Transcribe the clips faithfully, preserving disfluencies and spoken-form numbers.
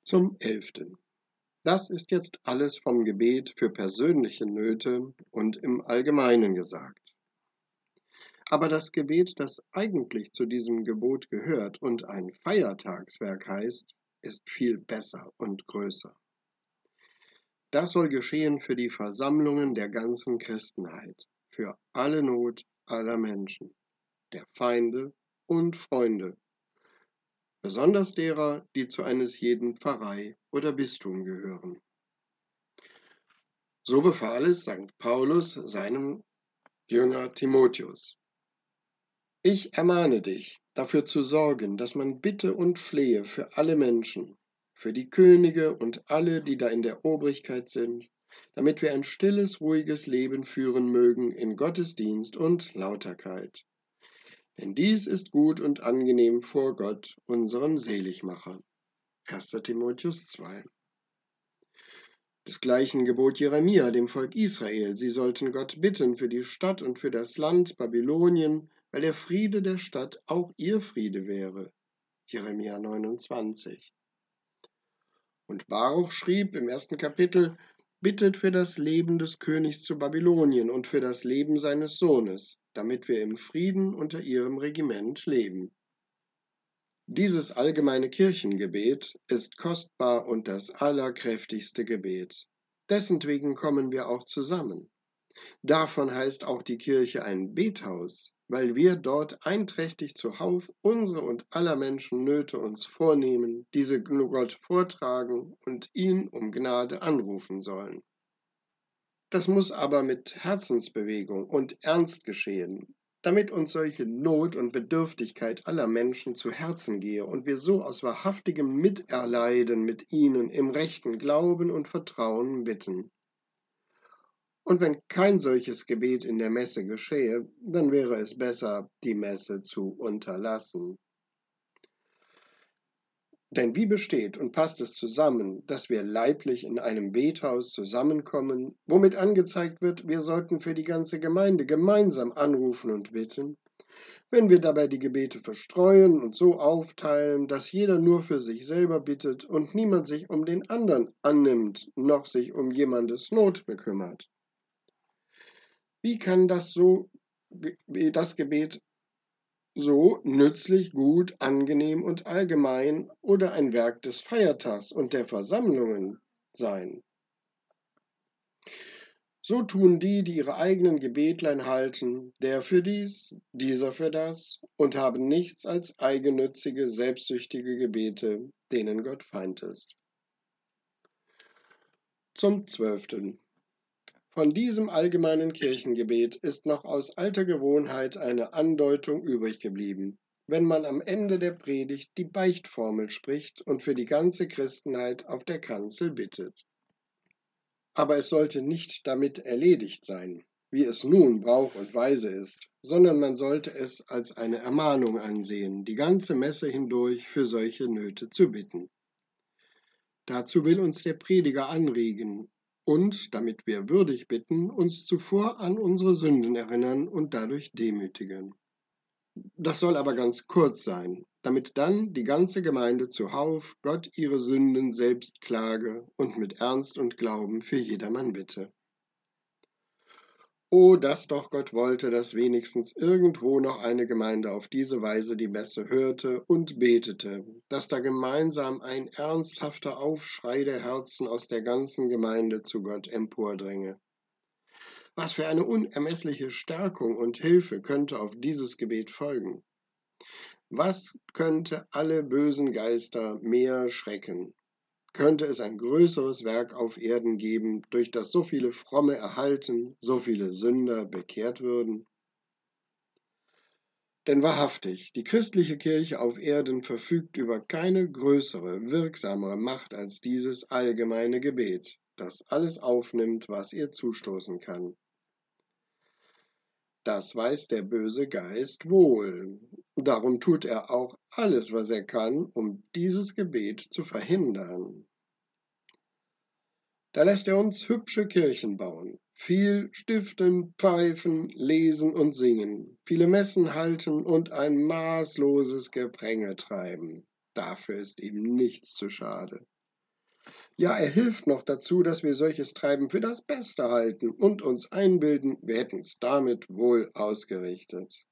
Zum Elften. Das ist jetzt alles vom Gebet für persönliche Nöte und im Allgemeinen gesagt. Aber das Gebet, das eigentlich zu diesem Gebot gehört und ein Feiertagswerk heißt, ist viel besser und größer. Das soll geschehen für die Versammlungen der ganzen Christenheit, für alle Not aller Menschen, der Feinde und Freunde, besonders derer, die zu eines jeden Pfarrei oder Bistum gehören. So befahl es Sankt Paulus seinem Jünger Timotheus. Ich ermahne dich, dafür zu sorgen, dass man bitte und flehe für alle Menschen, für die Könige und alle, die da in der Obrigkeit sind, damit wir ein stilles, ruhiges Leben führen mögen in Gottesdienst und Lauterkeit. Denn dies ist gut und angenehm vor Gott, unserem Seligmacher. erster Timotheus zwei. Desgleichen gebot Jeremia dem Volk Israel, sie sollten Gott bitten für die Stadt und für das Land Babylonien, weil der Friede der Stadt auch ihr Friede wäre. Jeremia neunundzwanzig. Und Baruch schrieb im ersten Kapitel, bittet für das Leben des Königs zu Babylonien und für das Leben seines Sohnes, damit wir im Frieden unter ihrem Regiment leben. Dieses allgemeine Kirchengebet ist kostbar und das allerkräftigste Gebet. Dessentwegen kommen wir auch zusammen. Davon heißt auch die Kirche ein Bethaus, weil wir dort einträchtig zuhauf unsere und aller Menschen Nöte uns vornehmen, diese Gott vortragen und ihn um Gnade anrufen sollen. Das muss aber mit Herzensbewegung und Ernst geschehen, damit uns solche Not und Bedürftigkeit aller Menschen zu Herzen gehe und wir so aus wahrhaftigem Miterleiden mit ihnen im rechten Glauben und Vertrauen bitten. Und wenn kein solches Gebet in der Messe geschehe, dann wäre es besser, die Messe zu unterlassen. Denn wie besteht und passt es zusammen, dass wir leiblich in einem Bethaus zusammenkommen, womit angezeigt wird, wir sollten für die ganze Gemeinde gemeinsam anrufen und bitten, wenn wir dabei die Gebete verstreuen und so aufteilen, dass jeder nur für sich selber bittet und niemand sich um den anderen annimmt, noch sich um jemandes Not bekümmert? Wie kann das so, das Gebet so nützlich, gut, angenehm und allgemein oder ein Werk des Feiertags und der Versammlungen sein? So tun die, die ihre eigenen Gebetlein halten, der für dies, dieser für das, und haben nichts als eigennützige, selbstsüchtige Gebete, denen Gott Feind ist. Zum Zwölften. Von diesem allgemeinen Kirchengebet ist noch aus alter Gewohnheit eine Andeutung übrig geblieben, wenn man am Ende der Predigt die Beichtformel spricht und für die ganze Christenheit auf der Kanzel bittet. Aber es sollte nicht damit erledigt sein, wie es nun Brauch und Weise ist, sondern man sollte es als eine Ermahnung ansehen, die ganze Messe hindurch für solche Nöte zu bitten. Dazu will uns der Prediger anregen und, damit wir würdig bitten, uns zuvor an unsere Sünden erinnern und dadurch demütigen. Das soll aber ganz kurz sein, damit dann die ganze Gemeinde zuhauf Gott ihre Sünden selbst klage und mit Ernst und Glauben für jedermann bitte. Oh, dass doch Gott wollte, dass wenigstens irgendwo noch eine Gemeinde auf diese Weise die Messe hörte und betete, dass da gemeinsam ein ernsthafter Aufschrei der Herzen aus der ganzen Gemeinde zu Gott empordränge. Was für eine unermessliche Stärkung und Hilfe könnte auf dieses Gebet folgen? Was könnte alle bösen Geister mehr schrecken? Könnte es ein größeres Werk auf Erden geben, durch das so viele Fromme erhalten, so viele Sünder bekehrt würden? Denn wahrhaftig, die christliche Kirche auf Erden verfügt über keine größere, wirksamere Macht als dieses allgemeine Gebet, das alles aufnimmt, was ihr zustoßen kann. Das weiß der böse Geist wohl. Darum tut er auch alles, was er kann, um dieses Gebet zu verhindern. Da lässt er uns hübsche Kirchen bauen, viel stiften, pfeifen, lesen und singen, viele Messen halten und ein maßloses Gepränge treiben. Dafür ist ihm nichts zu schade. Ja, er hilft noch dazu, dass wir solches Treiben für das Beste halten und uns einbilden, wir hätten es damit wohl ausgerichtet.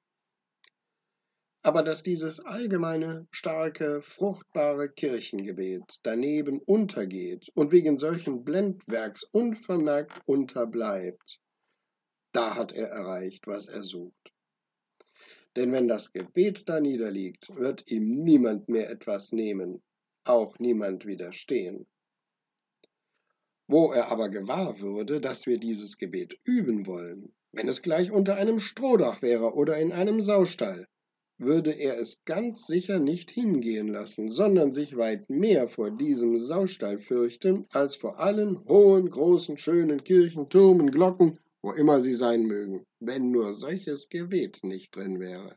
Aber dass dieses allgemeine, starke, fruchtbare Kirchengebet daneben untergeht und wegen solchen Blendwerks unvermerkt unterbleibt, da hat er erreicht, was er sucht. Denn wenn das Gebet da niederliegt, wird ihm niemand mehr etwas nehmen, auch niemand widerstehen. Wo er aber gewahr würde, dass wir dieses Gebet üben wollen, wenn es gleich unter einem Strohdach wäre oder in einem Saustall, würde er es ganz sicher nicht hingehen lassen, sondern sich weit mehr vor diesem Saustall fürchten, als vor allen hohen, großen, schönen Kirchen, Türmen, Glocken, wo immer sie sein mögen, wenn nur solches Gebet nicht drin wäre.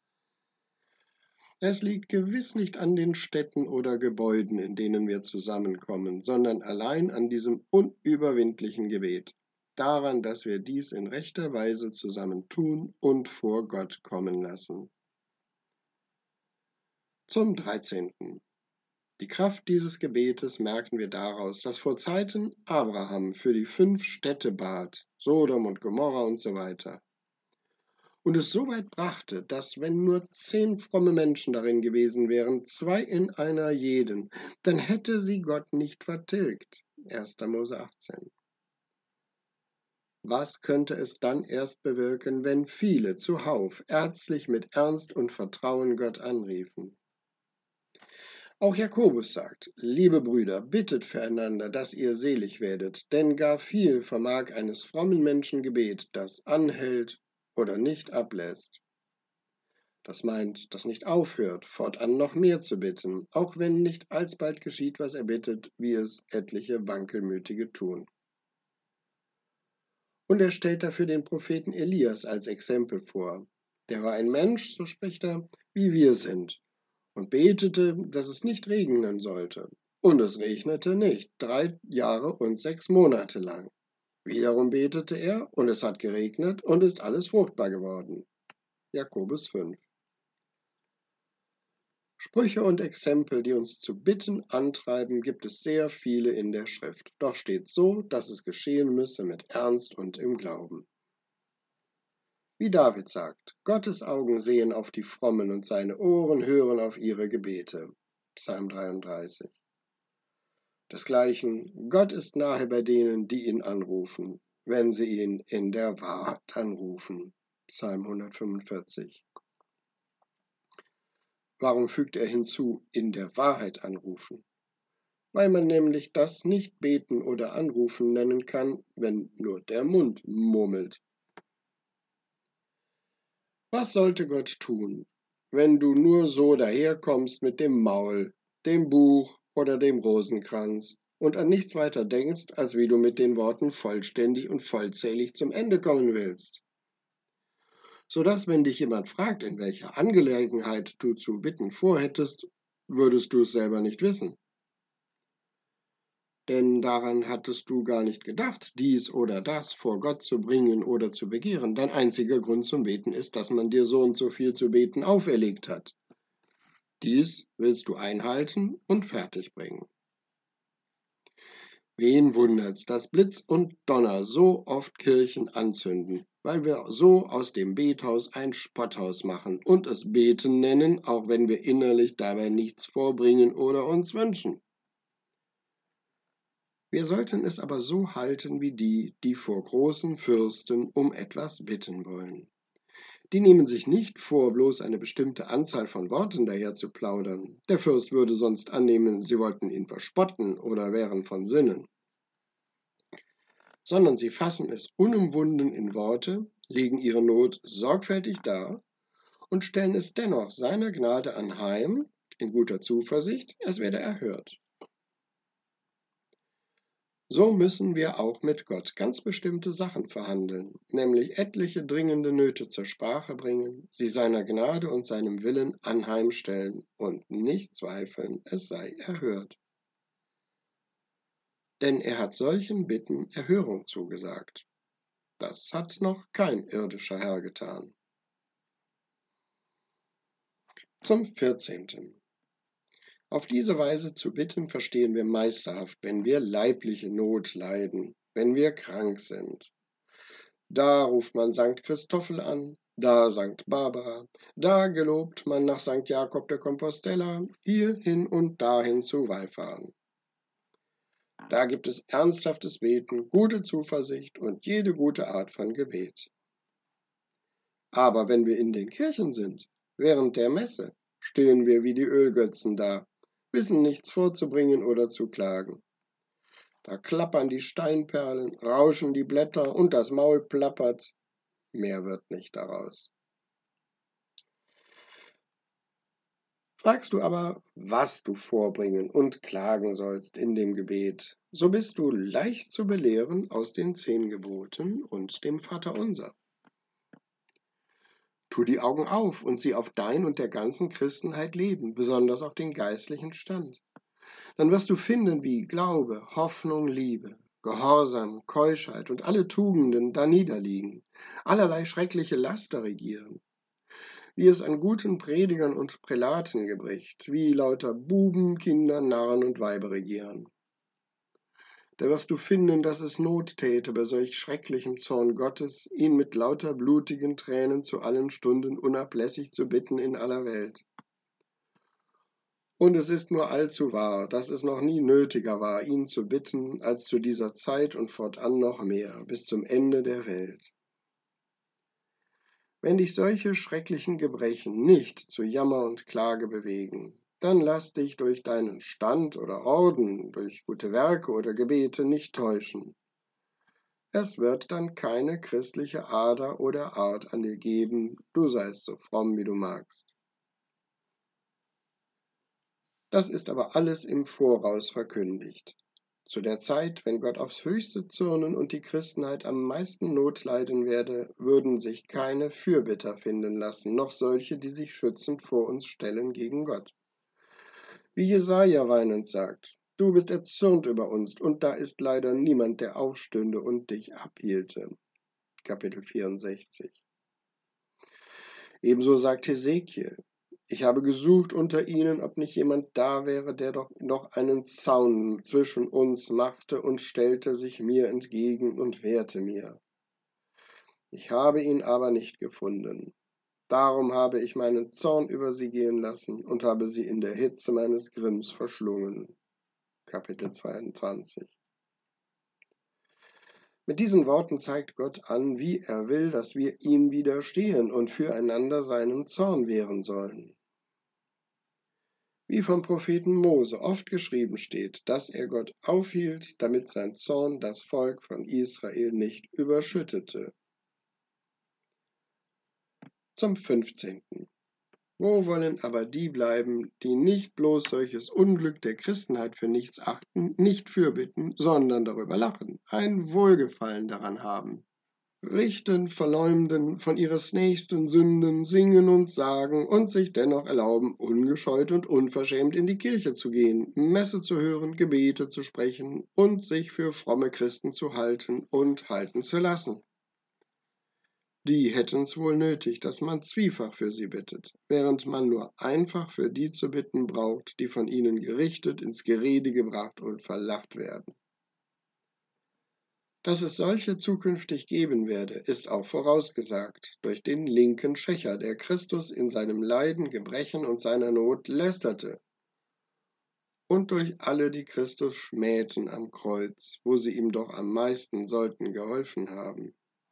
Es liegt gewiss nicht an den Städten oder Gebäuden, in denen wir zusammenkommen, sondern allein an diesem unüberwindlichen Gebet, daran, dass wir dies in rechter Weise zusammen tun und vor Gott kommen lassen. Zum dreizehnten. Die Kraft dieses Gebetes merken wir daraus, dass vor Zeiten Abraham für die fünf Städte bat, Sodom und Gomorra und so weiter, und es so weit brachte, dass wenn nur zehn fromme Menschen darin gewesen wären, zwei in einer jeden, dann hätte sie Gott nicht vertilgt. erster Mose achtzehn. Was könnte es dann erst bewirken, wenn viele zuhauf ernstlich mit Ernst und Vertrauen Gott anriefen? Auch Jakobus sagt, liebe Brüder, bittet füreinander, dass ihr selig werdet, denn gar viel vermag eines frommen Menschen Gebet, das anhält oder nicht ablässt. Das meint, das nicht aufhört, fortan noch mehr zu bitten, auch wenn nicht alsbald geschieht, was er bittet, wie es etliche Wankelmütige tun. Und er stellt dafür den Propheten Elias als Exempel vor. Der war ein Mensch, so spricht er, wie wir sind, und betete, dass es nicht regnen sollte. Und es regnete nicht, drei Jahre und sechs Monate lang. Wiederum betete er, und es hat geregnet, und ist alles fruchtbar geworden. Jakobus fünf. Sprüche und Exempel, die uns zu Bitten antreiben, gibt es sehr viele in der Schrift. Doch steht so, dass es geschehen müsse mit Ernst und im Glauben. Wie David sagt, Gottes Augen sehen auf die Frommen und seine Ohren hören auf ihre Gebete. Psalm dreiunddreißig. Desgleichen, Gott ist nahe bei denen, die ihn anrufen, wenn sie ihn in der Wahrheit anrufen. Psalm hundertfünfundvierzig. Warum fügt er hinzu, in der Wahrheit anrufen? Weil man nämlich das nicht beten oder anrufen nennen kann, wenn nur der Mund murmelt. Was sollte Gott tun, wenn du nur so daherkommst mit dem Maul, dem Buch oder dem Rosenkranz und an nichts weiter denkst, als wie du mit den Worten vollständig und vollzählig zum Ende kommen willst? Sodass, wenn dich jemand fragt, in welcher Angelegenheit du zu bitten vorhättest, würdest du es selber nicht wissen. Denn daran hattest du gar nicht gedacht, dies oder das vor Gott zu bringen oder zu begehren. Dein einziger Grund zum Beten ist, dass man dir so und so viel zu beten auferlegt hat. Dies willst du einhalten und fertigbringen. Wen wundert's, dass Blitz und Donner so oft Kirchen anzünden, weil wir so aus dem Bethaus ein Spotthaus machen und es Beten nennen, auch wenn wir innerlich dabei nichts vorbringen oder uns wünschen. Wir sollten es aber so halten wie die, die vor großen Fürsten um etwas bitten wollen. Die nehmen sich nicht vor, bloß eine bestimmte Anzahl von Worten daher zu plaudern. Der Fürst würde sonst annehmen, sie wollten ihn verspotten oder wären von Sinnen. Sondern sie fassen es unumwunden in Worte, legen ihre Not sorgfältig dar und stellen es dennoch seiner Gnade anheim, in guter Zuversicht, es werde erhört. So müssen wir auch mit Gott ganz bestimmte Sachen verhandeln, nämlich etliche dringende Nöte zur Sprache bringen, sie seiner Gnade und seinem Willen anheimstellen und nicht zweifeln, es sei erhört. Denn er hat solchen Bitten Erhörung zugesagt. Das hat noch kein irdischer Herr getan. Zum vierzehnten. Auf diese Weise zu bitten verstehen wir meisterhaft, wenn wir leibliche Not leiden, wenn wir krank sind. Da ruft man Sankt Christoffel an, da Sankt Barbara, da gelobt man nach Sankt Jakob de Compostela, hierhin und dahin zu wallfahren. Da gibt es ernsthaftes Beten, gute Zuversicht und jede gute Art von Gebet. Aber wenn wir in den Kirchen sind, während der Messe, stehen wir wie die Ölgötzen da, wissen nichts vorzubringen oder zu klagen. Da klappern die Steinperlen, rauschen die Blätter und das Maul plappert. Mehr wird nicht daraus. Fragst du aber, was du vorbringen und klagen sollst in dem Gebet, so bist du leicht zu belehren aus den zehn Geboten und dem Vaterunser. Tu die Augen auf und sieh auf dein und der ganzen Christenheit Leben, besonders auf den geistlichen Stand. Dann wirst du finden, wie Glaube, Hoffnung, Liebe, Gehorsam, Keuschheit und alle Tugenden da niederliegen, allerlei schreckliche Laster regieren, wie es an guten Predigern und Prälaten gebricht, wie lauter Buben, Kinder, Narren und Weiber regieren. Da wirst du finden, dass es Not täte, bei solch schrecklichem Zorn Gottes, ihn mit lauter blutigen Tränen zu allen Stunden unablässig zu bitten in aller Welt. Und es ist nur allzu wahr, dass es noch nie nötiger war, ihn zu bitten, als zu dieser Zeit und fortan noch mehr, bis zum Ende der Welt. Wenn dich solche schrecklichen Gebrechen nicht zu Jammer und Klage bewegen, dann lass dich durch deinen Stand oder Orden, durch gute Werke oder Gebete nicht täuschen. Es wird dann keine christliche Ader oder Art an dir geben, du seist so fromm, wie du magst. Das ist aber alles im Voraus verkündigt. Zu der Zeit, wenn Gott aufs Höchste zürnen und die Christenheit am meisten Not leiden werde, würden sich keine Fürbitter finden lassen, noch solche, die sich schützend vor uns stellen gegen Gott. Wie Jesaja weinend sagt, du bist erzürnt über uns, und da ist leider niemand, der aufstünde und dich abhielte. Kapitel vierundsechzig. Ebenso sagt Hesekiel, ich habe gesucht unter ihnen, ob nicht jemand da wäre, der doch noch einen Zaun zwischen uns machte und stellte sich mir entgegen und wehrte mir. Ich habe ihn aber nicht gefunden. Darum habe ich meinen Zorn über sie gehen lassen und habe sie in der Hitze meines Grimms verschlungen. Kapitel zweiundzwanzig. Mit diesen Worten zeigt Gott an, wie er will, dass wir ihm widerstehen und füreinander seinem Zorn wehren sollen. Wie vom Propheten Mose oft geschrieben steht, dass er Gott aufhielt, damit sein Zorn das Volk von Israel nicht überschüttete. Zum fünfzehnten. Wo wollen aber die bleiben, die nicht bloß solches Unglück der Christenheit für nichts achten, nicht fürbitten, sondern darüber lachen, ein Wohlgefallen daran haben? Richten, verleumden von ihres Nächsten Sünden, singen und sagen und sich dennoch erlauben, ungescheut und unverschämt in die Kirche zu gehen, Messe zu hören, Gebete zu sprechen und sich für fromme Christen zu halten und halten zu lassen. Die hätten's wohl nötig, dass man zwiefach für sie bittet, während man nur einfach für die zu bitten braucht, die von ihnen gerichtet, ins Gerede gebracht und verlacht werden. Dass es solche zukünftig geben werde, ist auch vorausgesagt durch den linken Schächer, der Christus in seinem Leiden, Gebrechen und seiner Not lästerte, und durch alle, die Christus schmähten am Kreuz, wo sie ihm doch am meisten sollten geholfen haben.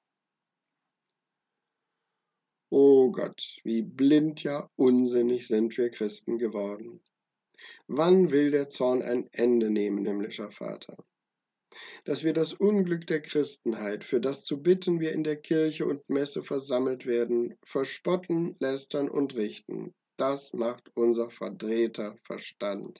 O Gott, wie blind, ja unsinnig sind wir Christen geworden. Wann will der Zorn ein Ende nehmen, himmlischer Vater? Dass wir das Unglück der Christenheit, für das zu bitten wir in der Kirche und Messe versammelt werden, verspotten, lästern und richten, das macht unser verdrehter Verstand.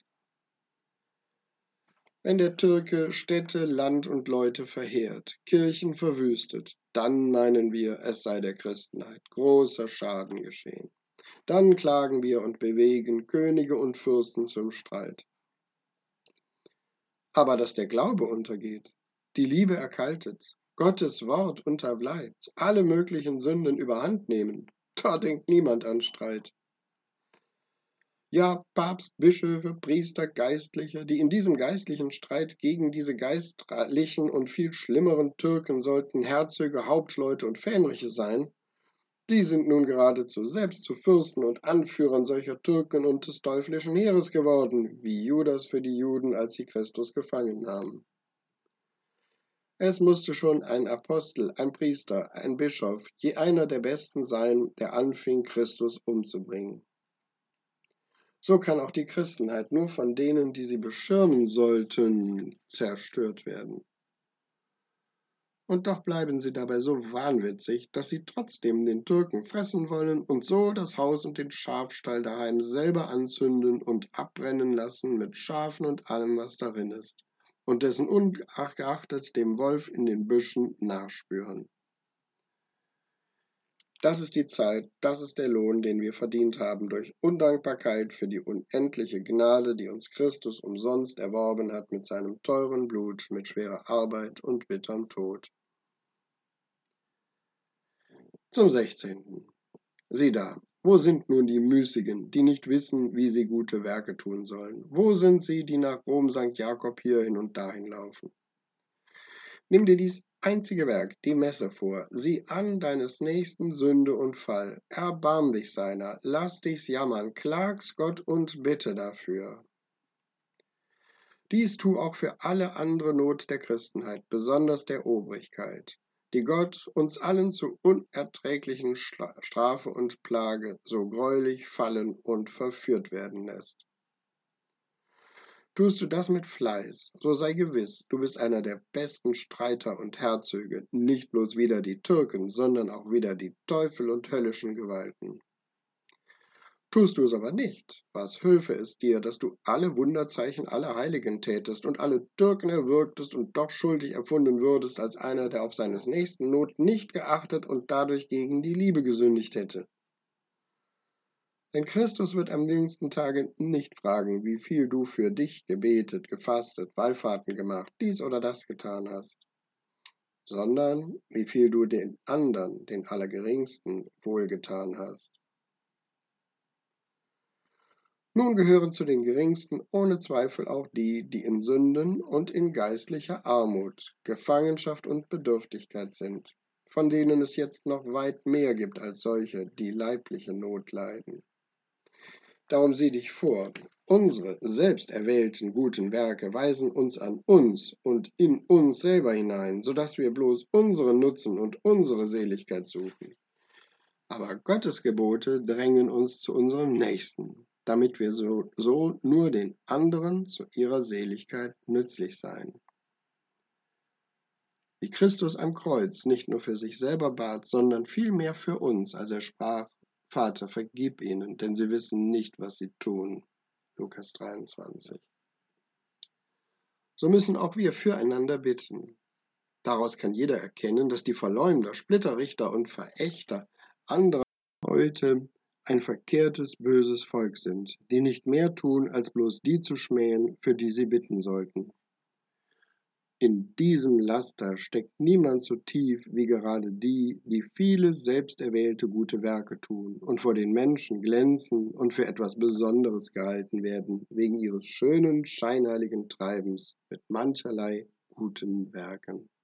Wenn der Türke Städte, Land und Leute verheert, Kirchen verwüstet, dann meinen wir, es sei der Christenheit großer Schaden geschehen. Dann klagen wir und bewegen Könige und Fürsten zum Streit. Aber dass der Glaube untergeht, die Liebe erkaltet, Gottes Wort unterbleibt, alle möglichen Sünden überhand nehmen, da denkt niemand an Streit. Ja, Papst, Bischöfe, Priester, Geistliche, die in diesem geistlichen Streit gegen diese geistlichen und viel schlimmeren Türken sollten Herzöge, Hauptleute und Fähnriche sein, die sind nun geradezu selbst zu Fürsten und Anführern solcher Türken und des teuflischen Heeres geworden, wie Judas für die Juden, als sie Christus gefangen nahmen. Es musste schon ein Apostel, ein Priester, ein Bischof, je einer der Besten sein, der anfing, Christus umzubringen. So kann auch die Christenheit nur von denen, die sie beschirmen sollten, zerstört werden. Und doch bleiben sie dabei so wahnwitzig, dass sie trotzdem den Türken fressen wollen und so das Haus und den Schafstall daheim selber anzünden und abbrennen lassen mit Schafen und allem, was darin ist, und dessen ungeachtet dem Wolf in den Büschen nachspüren. Das ist die Zeit, das ist der Lohn, den wir verdient haben durch Undankbarkeit für die unendliche Gnade, die uns Christus umsonst erworben hat mit seinem teuren Blut, mit schwerer Arbeit und bitterem Tod. Zum sechzehnten. Sieh da, wo sind nun die Müßigen, die nicht wissen, wie sie gute Werke tun sollen? Wo sind sie, die nach Rom Sankt Jakob hierhin und dahin laufen? Nimm dir dies einzige Werk, die Messe, vor, sieh an deines Nächsten Sünde und Fall, erbarm dich seiner, lass dich's jammern, klag's Gott und bitte dafür. Dies tu auch für alle andere Not der Christenheit, besonders der Obrigkeit, die Gott uns allen zu unerträglichen Strafe und Plage so greulich fallen und verführt werden lässt. Tust du das mit Fleiß, so sei gewiss, du bist einer der besten Streiter und Herzöge, nicht bloß wider die Türken, sondern auch wider die Teufel und höllischen Gewalten. Tust du es aber nicht, was hülfe es dir, dass du alle Wunderzeichen aller Heiligen tätest und alle Türken erwürgtest und doch schuldig erfunden würdest als einer, der auf seines Nächsten Not nicht geachtet und dadurch gegen die Liebe gesündigt hätte. Denn Christus wird am jüngsten Tage nicht fragen, wie viel du für dich gebetet, gefastet, Wallfahrten gemacht, dies oder das getan hast, sondern wie viel du den anderen, den Allergeringsten, wohlgetan hast. Nun gehören zu den Geringsten ohne Zweifel auch die, die in Sünden und in geistlicher Armut, Gefangenschaft und Bedürftigkeit sind, von denen es jetzt noch weit mehr gibt als solche, die leibliche Not leiden. Darum sieh dich vor, unsere selbst erwählten guten Werke weisen uns an uns und in uns selber hinein, so dass wir bloß unseren Nutzen und unsere Seligkeit suchen. Aber Gottes Gebote drängen uns zu unserem Nächsten, damit wir so, so nur den anderen zu ihrer Seligkeit nützlich seien. Wie Christus am Kreuz nicht nur für sich selber bat, sondern vielmehr für uns, als er sprach: Vater, vergib ihnen, denn sie wissen nicht, was sie tun. Lukas dreiundzwanzig. So müssen auch wir füreinander bitten. Daraus kann jeder erkennen, dass die Verleumder, Splitterrichter und Verächter anderer heute ein verkehrtes, böses Volk sind, die nicht mehr tun, als bloß die zu schmähen, für die sie bitten sollten. In diesem Laster steckt niemand so tief wie gerade die, die viele selbsterwählte gute Werke tun und vor den Menschen glänzen und für etwas Besonderes gehalten werden, wegen ihres schönen, scheinheiligen Treibens mit mancherlei guten Werken.